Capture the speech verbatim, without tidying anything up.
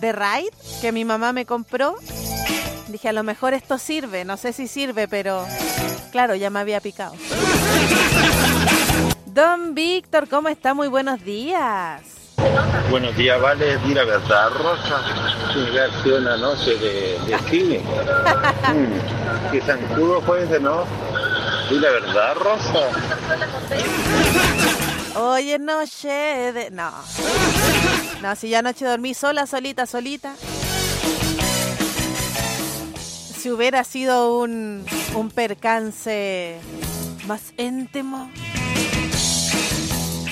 de Raid que mi mamá me compró. Dije, a lo mejor esto sirve, no sé si sirve, pero claro, ya me había picado. Don Víctor, ¿cómo está? Muy buenos días. Buenos días, vale. Di la verdad, Rosa. Sí, ha sido una noche de, de cine. mm. Qué zancudo fue ese, ¿no? Di la verdad, Rosa. Oye, noche de... No. No, si ya anoche dormí sola, solita, solita. Si hubiera sido un, un percance más íntimo...